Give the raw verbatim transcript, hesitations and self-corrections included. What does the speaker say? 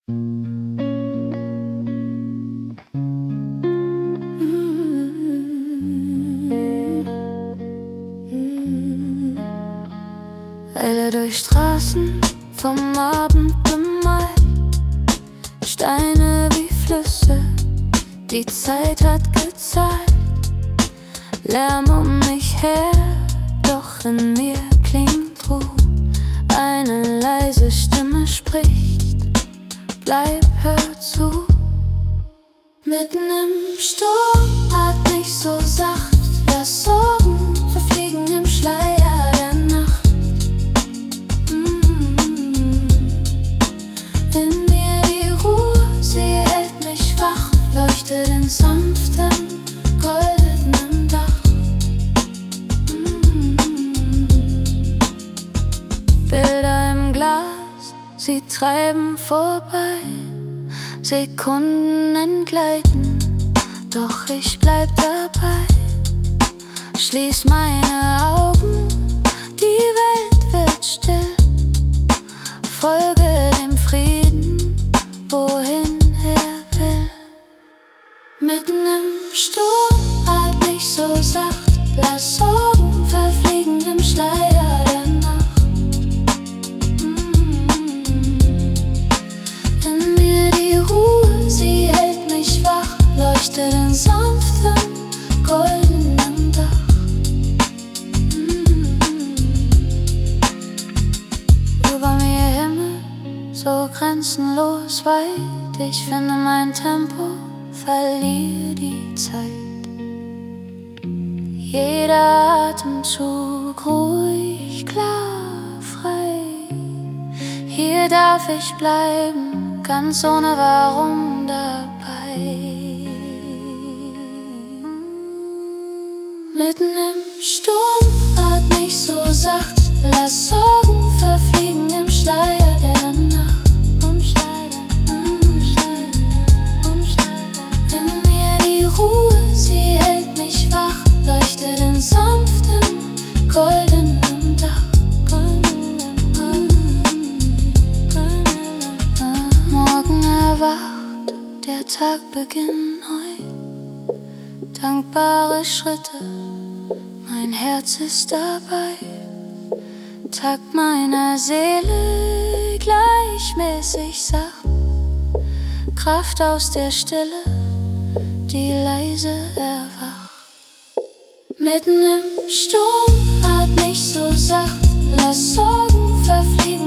Eile durch Straßen vom Abend bemalt, Steine wie Flüsse, die Zeit hat gezahlt. Lärm um mich her, doch in mir klingt Ruhe. Eine leise Stimme spricht: Bleib, hör zu. Mitten im Sturm atm ich so sacht, lass Sorgen verfliegen im Schleier der Nacht. mm. In mir die Ruhe, sie hält mich wach, leuchtet in sanftem, goldenem Dach. mm. Bilder im Glas, sie treiben vorbei, Sekunden entgleiten, doch ich bleib dabei. Schließ meine Augen, die Welt wird still. Folge dem Frieden, wohin er will. Mitten im Sturm atm ich so sacht, lass Sorgen verfliegen im Schleier der Nacht. Leuchtet in sanftem, goldenem Dach. mm. Über mir Himmel, so grenzenlos weit. Ich finde mein Tempo, verliere die Zeit. Jeder Atemzug ruhig, klar, frei. Hier darf ich bleiben, ganz ohne Warum dabei. Mitten im Sturm atm ich so sacht, lass Sorgen verfliegen im Schleier der Nacht. In mir die Ruhe, sie hält mich wach, leuchtet in sanftem, goldenem Dach. Morgen erwacht, der Tag beginnt neu. Dankbare Schritte, mein Herz ist dabei. Takt meiner Seele gleichmäßig sacht, Kraft aus der Stille, die leise erwacht. Mitten im Sturm atm ich so sacht, lass Sorgen verfliegen